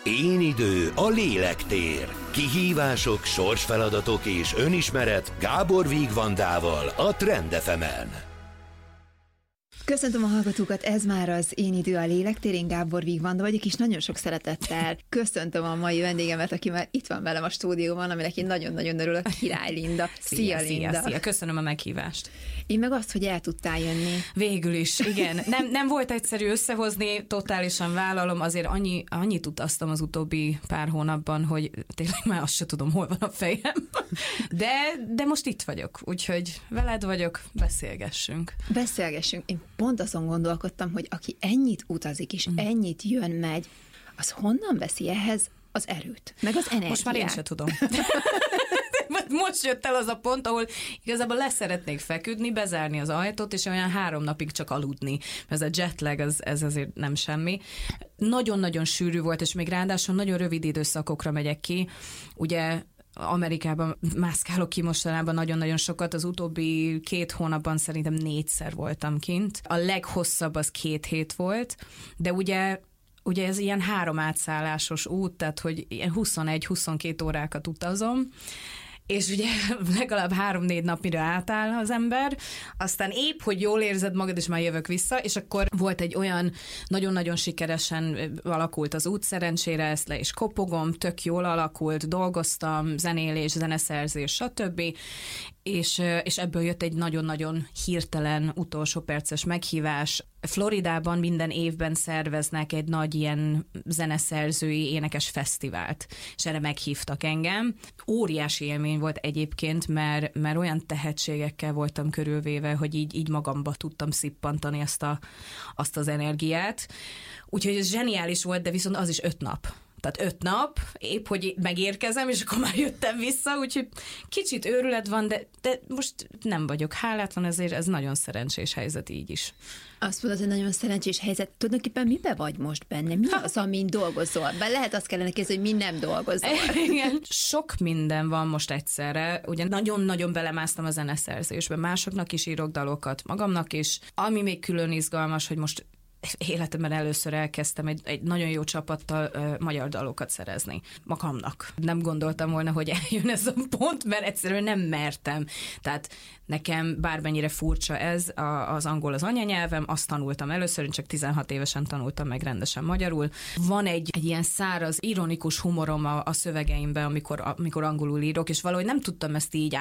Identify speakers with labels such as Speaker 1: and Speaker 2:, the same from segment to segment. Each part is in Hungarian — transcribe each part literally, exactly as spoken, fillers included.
Speaker 1: Én idő, a lélektér. Kihívások, sorsfeladatok és önismeret Gábor Vigvandával a Trend ef emen.
Speaker 2: Köszöntöm a hallgatókat, ez már az Én idő, a lélektér, én Gábor Vigvanda vagyok, és nagyon sok szeretettel köszöntöm a mai vendégemet, aki már itt van velem a stúdióban, aminek én nagyon-nagyon örülök, Király Linda. Szia, szia Linda!
Speaker 3: Szia, szia, köszönöm a meghívást.
Speaker 2: Én meg azt, hogy el tudtál jönni.
Speaker 3: Végül is, igen. Nem, nem volt egyszerű összehozni, totálisan vállalom, azért annyi, annyit utaztam az utóbbi pár hónapban, hogy tényleg már azt se tudom, hol van a fejem. De, de most itt vagyok, úgyhogy veled vagyok, beszélgessünk.
Speaker 2: Beszélgessünk. Én pont azon gondolkodtam, hogy aki ennyit utazik, és mm. ennyit jön, megy, az honnan veszi ehhez az erőt, meg az energiát?
Speaker 3: Most már én sem tudom. Most jött el az a pont, ahol igazából leszeretnék feküdni, bezárni az ajtót, és olyan három napig csak aludni. Ez a jetlag, az, ez azért nem semmi. Nagyon-nagyon sűrű volt, és még ráadásul nagyon rövid időszakokra megyek ki. Ugye Amerikában mászkálok ki mostanában nagyon-nagyon sokat, az utóbbi két hónapban szerintem négyszer voltam kint. A leghosszabb az két hét volt, de ugye Ugye ez ilyen három átszállásos út, tehát hogy ilyen huszonegy-huszonkét órákat utazom, és ugye legalább három-négy nap, mire átáll az ember, aztán épp, hogy jól érzed magad, és már jövök vissza, és akkor volt egy olyan nagyon-nagyon sikeresen alakult az út, szerencsére ezt le is kopogom, tök jól alakult, dolgoztam, zenélés, zeneszerzés, stb., és, és ebből jött egy nagyon-nagyon hirtelen utolsó perces meghívás. Floridában minden évben szerveznek egy nagy ilyen zeneszerzői énekes fesztivált, és erre meghívtak engem. Óriási élmény volt egyébként, mert, mert olyan tehetségekkel voltam körülvéve, hogy így, így magamba tudtam szippantani azt, a, azt az energiát. Úgyhogy ez zseniális volt, de viszont az is öt nap. Tehát öt nap, épp hogy megérkezem, és akkor már jöttem vissza, úgyhogy kicsit őrület van, de, de most nem vagyok hálátlan, ezért ez nagyon szerencsés helyzet így is.
Speaker 2: Azt mondod, hogy nagyon szerencsés helyzet. Tulajdonképpen mibe vagy most benne? Mi az, amin dolgozol? Bár lehet azt kellene kérdezni, hogy mi nem dolgozol.
Speaker 3: Igen. Sok minden van most egyszerre. Ugye nagyon-nagyon belemásztam a zeneszerzésbe. Másoknak is írok dalokat, magamnak is. Ami még külön izgalmas, hogy most életemben először elkezdtem egy, egy nagyon jó csapattal uh, magyar dalokat szerezni magamnak. Nem gondoltam volna, hogy eljön ez a pont, mert egyszerűen nem mertem. Tehát nekem bármennyire furcsa ez, a, az angol az anyanyelvem, azt tanultam először, én csak tizenhat évesen tanultam meg rendesen magyarul. Van egy, egy ilyen száraz, ironikus humorom a, a szövegeimben, amikor, amikor angolul írok, és valahogy nem tudtam ezt így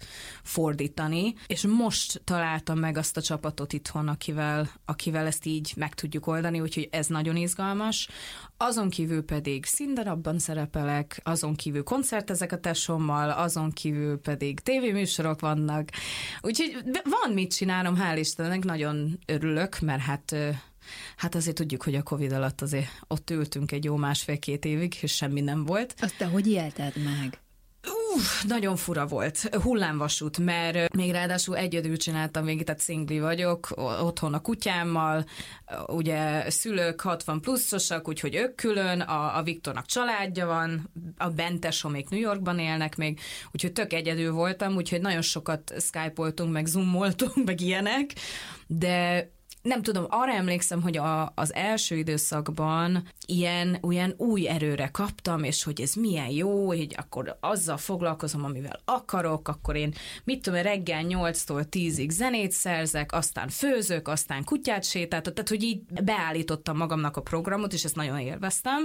Speaker 3: átfordítani, és most találtam meg azt a csapatot itthon, akivel, akivel ezt így meg tudjuk oldani, úgyhogy ez nagyon izgalmas. Azon kívül pedig színdarabban szerepelek, azon kívül koncertezek a tesómmal, azon kívül pedig tévéműsorok vannak, úgyhogy van mit csinálnom, hál' Istennek, nagyon örülök, mert hát Hát azért tudjuk, hogy a Covid alatt azért ott ültünk egy jó másfél-két évig, és semmi nem volt.
Speaker 2: Azt te hogy élted meg?
Speaker 3: Uff, nagyon fura volt. Hullámvasút, mert még ráadásul egyedül csináltam végig, tehát szingli vagyok, otthon a kutyámmal, ugye szülők hatvan pluszosak, úgyhogy ők külön, a, a Viktornak családja van, a bentesomék New Yorkban élnek még, úgyhogy tök egyedül voltam, úgyhogy nagyon sokat skype-oltunk, meg zoomoltunk, meg ilyenek, de nem tudom, arra emlékszem, hogy a, az első időszakban ilyen, olyan új erőre kaptam, és hogy ez milyen jó, hogy akkor azzal foglalkozom, amivel akarok, akkor én mit tudom, reggel nyolctól tízig zenét szerzek, aztán főzök, aztán kutyát sétáltok, tehát hogy így beállítottam magamnak a programot, és ezt nagyon élveztem.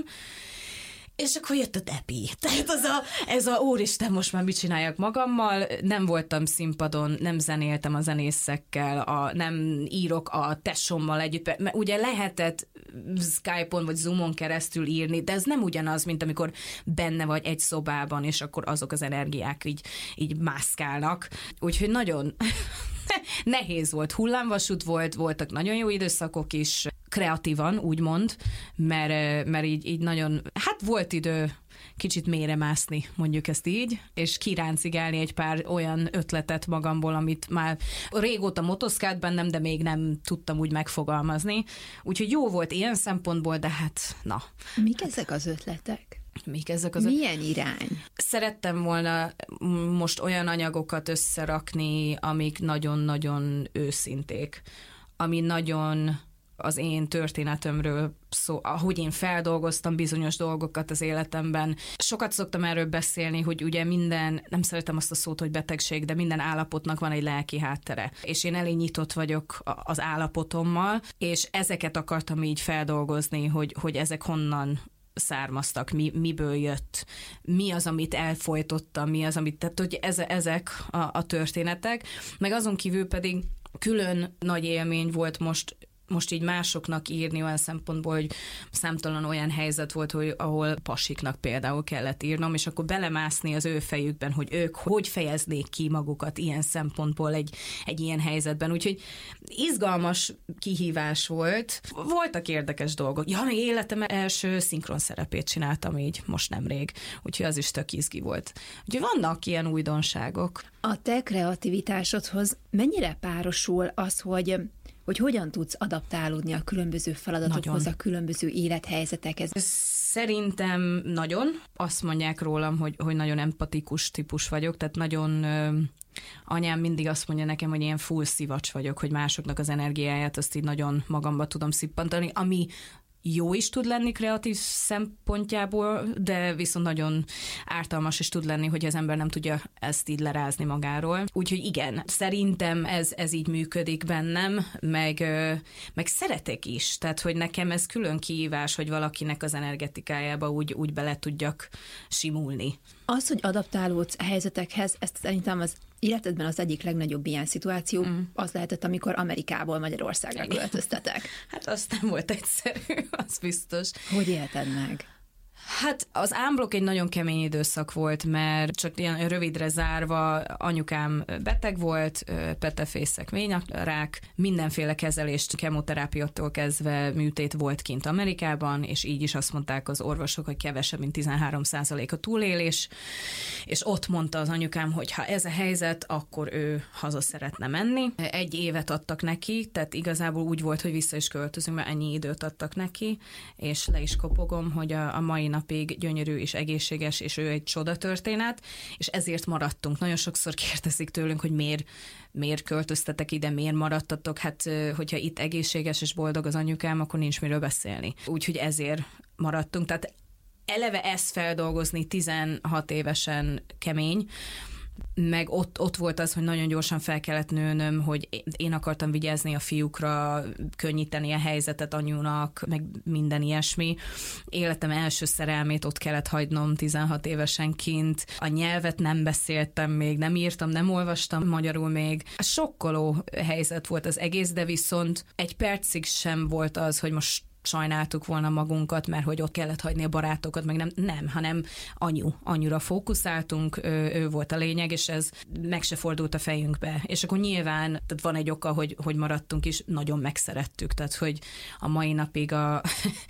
Speaker 3: És akkor jött a depi. Tehát az a, ez a úristen, most már mit csináljak magammal, nem voltam színpadon, nem zenéltem a zenészekkel, a, nem írok a tesómmal együtt, mert ugye lehetett Skype-on vagy Zoom-on keresztül írni, de ez nem ugyanaz, mint amikor benne vagy egy szobában, és akkor azok az energiák így, így mászkálnak. Úgyhogy nagyon nehéz volt, hullámvasút volt, voltak nagyon jó időszakok is, kreatívan, úgymond, mert, mert így, így nagyon, hát volt idő kicsit mélyre mászni, mondjuk ezt így, és kiráncigálni egy pár olyan ötletet magamból, amit már régóta motoszkált bennem, de még nem tudtam úgy megfogalmazni. Úgyhogy jó volt ilyen szempontból, de hát na.
Speaker 2: Mik ezek az ötletek?
Speaker 3: Mik ezek az
Speaker 2: Milyen irány?
Speaker 3: Szerettem volna most olyan anyagokat összerakni, amik nagyon-nagyon őszinték, ami nagyon az én történetemről szó, ahogy én feldolgoztam bizonyos dolgokat az életemben. Sokat szoktam erről beszélni, hogy ugye minden, nem szeretem azt a szót, hogy betegség, de minden állapotnak van egy lelki háttere. És én elég nyitott vagyok az állapotommal, és ezeket akartam így feldolgozni, hogy, hogy ezek honnan származtak, mi, miből jött, mi az, amit elfojtottam, mi az, amit, tehát hogy ez, ezek a, a történetek. Meg azon kívül pedig külön nagy élmény volt most most így másoknak írni olyan szempontból, hogy számtalan olyan helyzet volt, hogy ahol pasiknak például kellett írnom, és akkor belemászni az ő fejükben, hogy ők hogy fejeznék ki magukat ilyen szempontból egy, egy ilyen helyzetben. Úgyhogy izgalmas kihívás volt. Voltak érdekes dolgok. Ja, még életem első szinkron szerepét csináltam így most nemrég, úgyhogy az is tök izgi volt. Úgyhogy vannak ilyen újdonságok.
Speaker 2: A te kreativitásodhoz mennyire párosul az, hogy hogy hogyan tudsz adaptálódni a különböző feladatokhoz, nagyon. A különböző élethelyzetekhez?
Speaker 3: Szerintem nagyon. Azt mondják rólam, hogy, hogy nagyon empatikus típus vagyok, tehát nagyon... Ö, anyám mindig azt mondja nekem, hogy ilyen full szivacs vagyok, hogy másoknak az energiáját azt így nagyon magamba tudom szippantani, ami jó is tud lenni kreatív szempontjából, de viszont nagyon ártalmas is tud lenni, hogy az ember nem tudja ezt így lerázni magáról. Úgyhogy igen, szerintem ez, ez így működik bennem, meg, meg szeretek is, tehát hogy nekem ez külön kihívás, hogy valakinek az energetikájába úgy, úgy bele tudjak simulni.
Speaker 2: Az, hogy adaptálódsz a helyzetekhez, ezt szerintem az életedben az egyik legnagyobb ilyen szituáció, mm. az lehetett, amikor Amerikából Magyarországra költöztetek.
Speaker 3: Hát az nem volt egyszerű, az biztos.
Speaker 2: Hogy élted meg?
Speaker 3: Hát az ámblok egy nagyon kemény időszak volt, mert csak ilyen rövidre zárva anyukám beteg volt, petefészek, vényrák, mindenféle kezelést, kemoterápiától kezdve műtét volt kint Amerikában, és így is azt mondták az orvosok, hogy kevesebb, mint tizenhárom százalék a túlélés, és ott mondta az anyukám, hogy ha ez a helyzet, akkor ő haza szeretne menni. Egy évet adtak neki, tehát igazából úgy volt, hogy vissza is költözünk, mert ennyi időt adtak neki, és le is kopogom, hogy a, a mai napig gyönyörű és egészséges, és ő egy csoda történet, és ezért maradtunk. Nagyon sokszor kérdezik tőlünk, hogy miért, miért költöztetek ide, miért maradtatok, hát hogyha itt egészséges és boldog az anyukám, akkor nincs miről beszélni. Úgyhogy ezért maradtunk. Tehát eleve ezt feldolgozni tizenhat évesen kemény, meg ott, ott volt az, hogy nagyon gyorsan fel kellett nőnöm, hogy én akartam vigyázni a fiúkra, könnyíteni a helyzetet anyunak, meg minden ilyesmi. Életem első szerelmét ott kellett hagynom tizenhat évesen kint. A nyelvet nem beszéltem még, nem írtam, nem olvastam magyarul még. Sokkoló helyzet volt az egész, de viszont egy percig sem volt az, hogy most sajnáltuk volna magunkat, mert hogy ott kellett hagyni a barátokat, meg nem, nem, hanem anyu, anyura fókuszáltunk, ő, ő volt a lényeg, és ez meg se fordult a fejünkbe. És akkor nyilván tehát van egy oka, hogy, hogy maradtunk is, nagyon megszerettük, tehát hogy a mai napig a,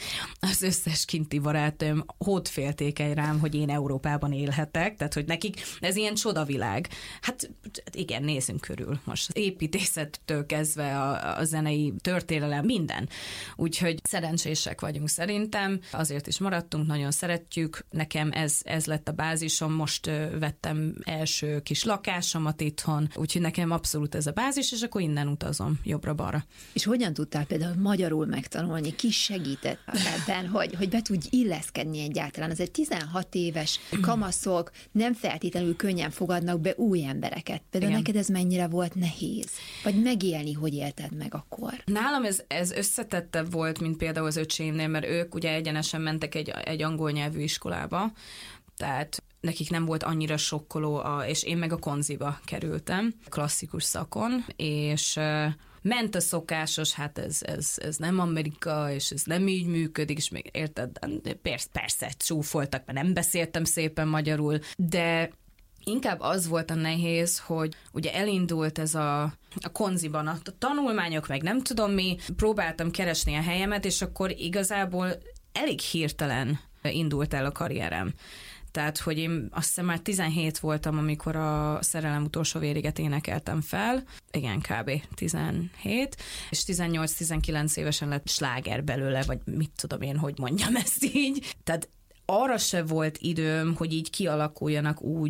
Speaker 3: az összes kinti barátom hót féltékeny rám, hogy én Európában élhetek, tehát hogy nekik ez ilyen csodavilág. Hát igen, nézzünk körül most. Építészettől kezdve a, a zenei történelem, minden. Úgyhogy szerencsések vagyunk szerintem, azért is maradtunk, nagyon szeretjük. Nekem ez, ez lett a bázisom, most ö, vettem első kis lakásomat itthon, úgyhogy nekem abszolút ez a bázis, és akkor innen utazom jobbra-balra.
Speaker 2: És hogyan tudtál például magyarul megtanulni? Ki segített ebben, hogy, hogy be tudj illeszkedni egyáltalán? Ez egy tizenhat éves kamaszok nem feltétlenül könnyen fogadnak be új embereket. Például igen. Neked ez mennyire volt nehéz? Vagy megélni, hogy élted meg akkor? Nálam
Speaker 3: ez, ez összetettebb volt, mint például az öcsémnél, mert ők ugye egyenesen mentek egy, egy angol nyelvű iskolába, tehát nekik nem volt annyira sokkoló, a, és én meg a konziba kerültem, klasszikus szakon, és uh, ment a szokásos, hát ez, ez, ez nem Amerika, és ez nem így működik, és még érted, persze, persze csúfoltak, mert nem beszéltem szépen magyarul, de inkább az volt a nehéz, hogy ugye elindult ez a, a konziban a tanulmányok, meg nem tudom mi, próbáltam keresni a helyemet, és akkor igazából elég hirtelen indult el a karrierem. Tehát, hogy én azt hiszem már tizenhét voltam, amikor a Szerelem utolsó vériget énekeltem fel. Igen, kb. tizenhét. És tizennyolc-tizenkilenc évesen lett sláger belőle, vagy mit tudom én, hogy mondjam ezt így. Tehát arra se volt időm, hogy így kialakuljanak úgy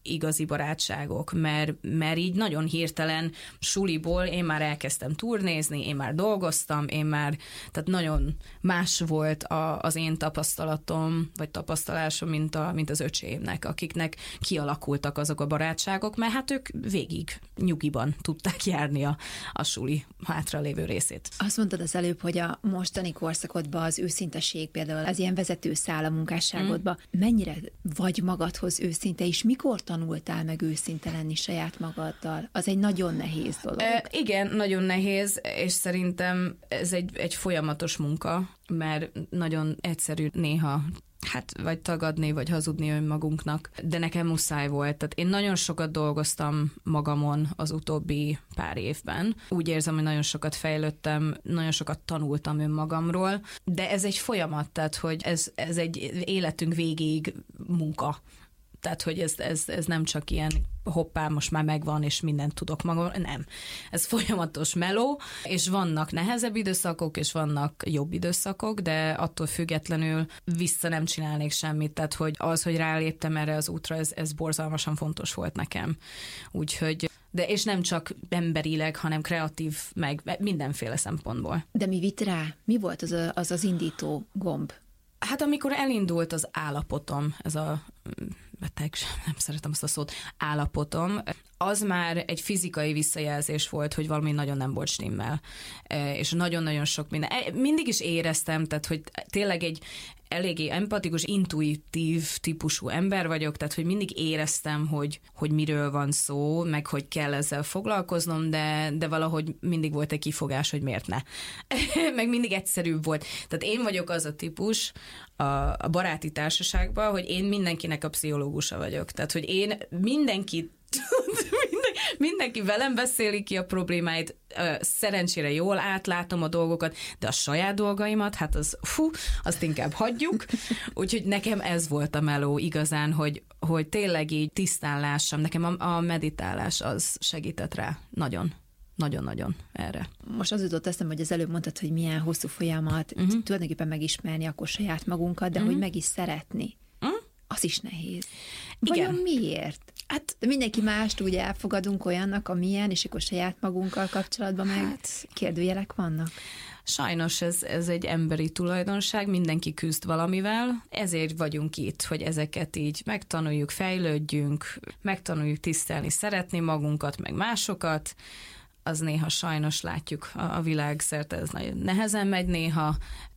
Speaker 3: igazi barátságok, mert, mert így nagyon hirtelen suliból én már elkezdtem turnézni, én már dolgoztam, én már, tehát nagyon más volt a, az én tapasztalatom, vagy tapasztalásom, mint, a, mint az öcsémnek, akiknek kialakultak azok a barátságok, mert hát ők végig nyugiban tudták járni a, a suli hátralévő részét.
Speaker 2: Azt mondtad az előbb, hogy a mostani korszakodban az őszinteség például az ilyen vezető szál a munkásságodban. Mm. Mennyire vagy magadhoz őszinte, és mikor tanultál meg őszinte lenni saját magaddal? Az egy nagyon nehéz dolog.
Speaker 3: E, igen, nagyon nehéz, és szerintem ez egy, egy folyamatos munka, mert nagyon egyszerű néha hát vagy tagadni, vagy hazudni önmagunknak, de nekem muszáj volt. Tehát én nagyon sokat dolgoztam magamon az utóbbi pár évben. Úgy érzem, hogy nagyon sokat fejlődtem, nagyon sokat tanultam önmagamról, de ez egy folyamat, tehát hogy ez, ez egy életünk végéig munka. Tehát, hogy ez, ez, ez nem csak ilyen hoppá, most már megvan, és mindent tudok magam. Nem. Ez folyamatos meló, és vannak nehezebb időszakok, és vannak jobb időszakok, de attól függetlenül vissza nem csinálnék semmit. Tehát, hogy az, hogy ráléptem erre az útra, ez, ez borzalmasan fontos volt nekem. Úgyhogy de és nem csak emberileg, hanem kreatív, meg mindenféle szempontból.
Speaker 2: De mi vitt rá? Mi volt az a, az, az indító gomb?
Speaker 3: Hát amikor elindult az állapotom, ez a beteg, nem szeretem azt a szót, állapotom, az már egy fizikai visszajelzés volt, hogy valami nagyon nem volt stimmel. És nagyon-nagyon sok minden. Mindig is éreztem, tehát hogy tényleg egy eléggé empatikus, intuitív típusú ember vagyok, tehát hogy mindig éreztem, hogy, hogy miről van szó, meg hogy kell ezzel foglalkoznom, de, de valahogy mindig volt egy kifogás, hogy miért ne. Meg mindig egyszerűbb volt. Tehát én vagyok az a típus a, a baráti társaságban, hogy én mindenkinek a pszichológusa vagyok. Tehát, hogy én mindenkit Minden, mindenki velem beszéli ki a problémáit, szerencsére jól átlátom a dolgokat, de a saját dolgaimat, hát az fú, azt inkább hagyjuk. Úgyhogy nekem ez volt a meló igazán, hogy, hogy tényleg így tisztán lássam. Nekem a, a meditálás az segített rá nagyon. Nagyon-nagyon erre.
Speaker 2: Most az jutott eszem, hogy az előbb mondtad, hogy milyen hosszú folyamat, uh-huh. tulajdonképpen megismerni akkor saját magunkat, de uh-huh. hogy meg is szeretni. Uh-huh. Az is nehéz.
Speaker 3: Igen.
Speaker 2: Vajon miért? Hát de mindenki mást úgy elfogadunk olyannak, amilyen, és akkor saját magunkkal kapcsolatban meg hát, kérdőjelek vannak.
Speaker 3: Sajnos ez, ez egy emberi tulajdonság, mindenki küzd valamivel, ezért vagyunk itt, hogy ezeket így megtanuljuk, fejlődjünk, megtanuljuk tisztelni, szeretni magunkat, meg másokat. Az néha sajnos látjuk a, a világ szerte, ez nagyon nehezen megy néha,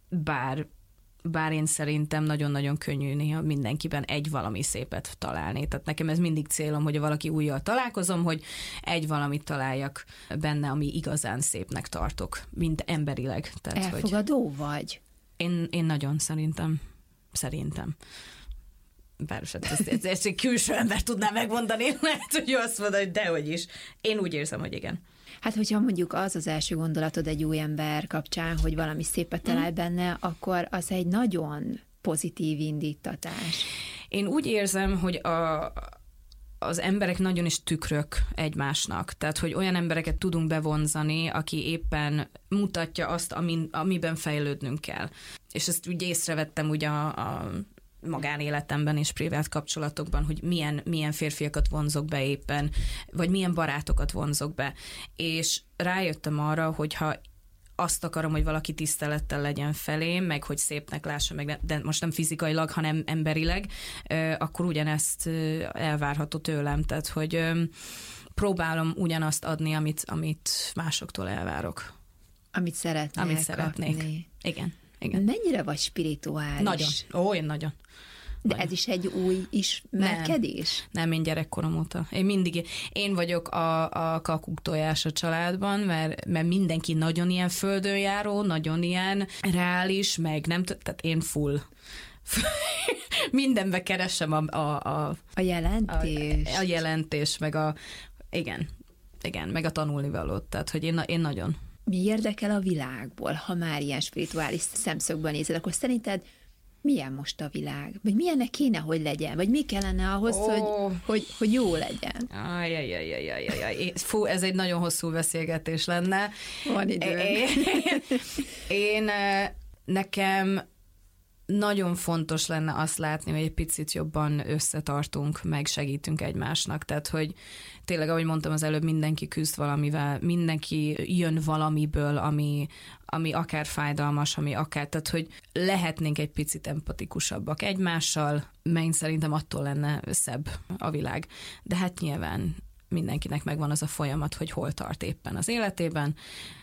Speaker 3: bár bár én szerintem nagyon-nagyon könnyű néha mindenkiben egy valami szépet találni. Tehát nekem ez mindig célom, hogy valaki újjal találkozom, hogy egy valamit találjak benne, ami igazán szépnek tartok, mint emberileg. Tehát,
Speaker 2: elfogadó
Speaker 3: hogy
Speaker 2: vagy?
Speaker 3: Én, én nagyon szerintem. Szerintem. Bár ez, ez, ez egy külső ember tudná megmondani, lehet, hogy azt mondja, hogy dehogy is. Én úgy érzem, hogy igen.
Speaker 2: Hát, hogyha mondjuk az az első gondolatod egy új ember kapcsán, hogy valami szépet talál mm. benne, akkor az egy nagyon pozitív indítatás.
Speaker 3: Én úgy érzem, hogy a, az emberek nagyon is tükrök egymásnak. Tehát, hogy olyan embereket tudunk bevonzani, aki éppen mutatja azt, amin, amiben fejlődnünk kell. És ezt úgy észrevettem ugye a, a magánéletemben és privát kapcsolatokban, hogy milyen, milyen férfiakat vonzok be éppen, vagy milyen barátokat vonzok be. És rájöttem arra, hogyha azt akarom, hogy valaki tisztelettel legyen felém, meg hogy szépnek lássa, meg de most nem fizikailag, hanem emberileg, akkor ugyanezt elvárható tőlem. Tehát, hogy próbálom ugyanazt adni, amit, amit másoktól elvárok.
Speaker 2: Amit szeretnék.
Speaker 3: Amit szeretnék.
Speaker 2: Kapni.
Speaker 3: Igen. Igen.
Speaker 2: Mennyire vagy spirituális?
Speaker 3: Nagyon. Ó, én nagyon.
Speaker 2: De nagyon. Ez is egy új ismerkedés?
Speaker 3: Nem, nem, én gyerekkorom óta. Én mindig, én vagyok a, a kakuk tojás a családban, mert, mert mindenki nagyon ilyen földönjáró, nagyon ilyen reális, meg nem, tehát én full. Mindenbe keresem a... A, a,
Speaker 2: a jelentés.
Speaker 3: A, a jelentés, meg a... Igen, igen, meg a tanulnivalót. Tehát, hogy én, én nagyon...
Speaker 2: Mi érdekel a világból, ha már ilyen spirituális szemszögből nézed, akkor szerinted milyen most a világ? Vagy milyennek kéne, hogy legyen? Vagy mi kellene ahhoz, oh. hogy, hogy, hogy jó legyen?
Speaker 3: Ajajajajajajajaj. Fú, ez egy nagyon hosszú beszélgetés lenne.
Speaker 2: Van idő.
Speaker 3: Én, én nekem nagyon fontos lenne azt látni, hogy egy picit jobban összetartunk, meg segítünk egymásnak. Tehát, hogy tényleg, ahogy mondtam az előbb, mindenki küzd valamivel, mindenki jön valamiből, ami, ami akár fájdalmas, ami akár, tehát, hogy lehetnénk egy picit empatikusabbak egymással, mert szerintem attól lenne szebb a világ. De hát nyilván mindenkinek megvan az a folyamat, hogy hol tart éppen az életében.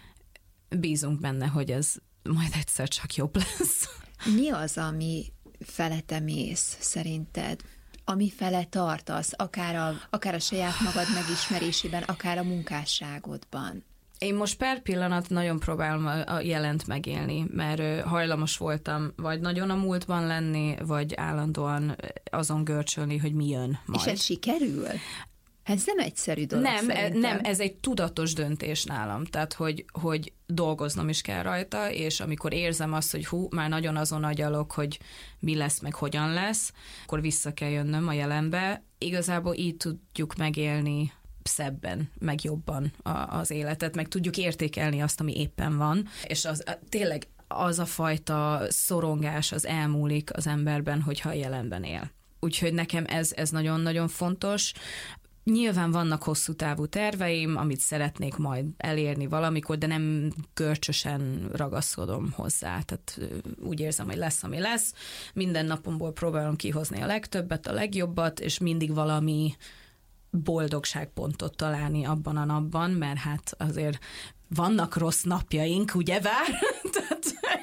Speaker 3: Bízunk benne, hogy ez majd egyszer csak jobb lesz.
Speaker 2: Mi az, ami fele te mész szerinted? Ami fele tartasz, akár a, akár a saját magad megismerésében, akár a munkásságodban?
Speaker 3: Én most per pillanat nagyon próbálom a jelent megélni, mert hajlamos voltam vagy nagyon a múltban lenni, vagy állandóan azon görcsölni, hogy mi jön majd.
Speaker 2: És ez sikerül? Ez nem egyszerű dolog
Speaker 3: nem,
Speaker 2: szerintem.
Speaker 3: nem, ez egy tudatos döntés nálam, tehát hogy, hogy dolgoznom is kell rajta, és amikor érzem azt, hogy hú, már nagyon azon agyalok, hogy mi lesz, meg hogyan lesz, akkor vissza kell jönnöm a jelenbe. Igazából így tudjuk megélni szebben, meg jobban a, az életet, meg tudjuk értékelni azt, ami éppen van, és az tényleg az a fajta szorongás az elmúlik az emberben, hogyha a jelenben él. Úgyhogy nekem ez, ez nagyon-nagyon fontos. Nyilván vannak hosszú távú terveim, amit szeretnék majd elérni valamikor, de nem görcsösen ragaszkodom hozzá. Tehát úgy érzem, hogy lesz, ami lesz. Minden napomból próbálom kihozni a legtöbbet, a legjobbat, és mindig valami boldogságpontot találni abban a napban, mert hát azért vannak rossz napjaink, ugye vár? Tehát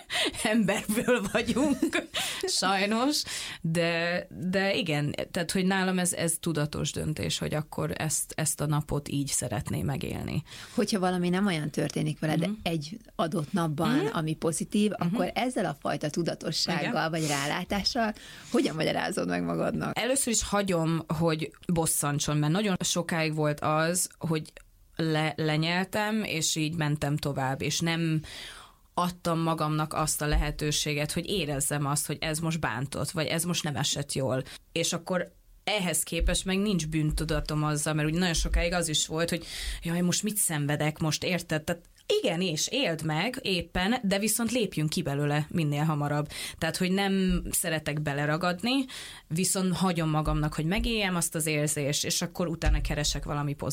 Speaker 3: emberből vagyunk, sajnos, de, de igen, tehát hogy nálam ez, ez tudatos döntés, hogy akkor ezt, ezt a napot így szeretném megélni.
Speaker 2: Hogyha valami nem olyan történik veled uh-huh. egy adott napban, uh-huh. ami pozitív, uh-huh. akkor ezzel a fajta tudatossággal igen. vagy rálátással hogyan magyarázod meg magadnak?
Speaker 3: Először is hagyom, hogy bosszantson, mert nagyon sokáig volt az, hogy le, lenyeltem, és így mentem tovább, és nem adtam magamnak azt a lehetőséget, hogy érezzem azt, hogy ez most bántott, vagy ez most nem esett jól. És akkor ehhez képest meg nincs bűntudatom azzal, mert ugye nagyon sokáig az is volt, hogy jaj, most mit szenvedek, most érted? Tehát igen, és éld meg éppen, de viszont lépjünk ki belőle minél hamarabb. Tehát, hogy nem szeretek beleragadni, viszont hagyom magamnak, hogy megéljem azt az érzést, és akkor utána keresek valami pozitív.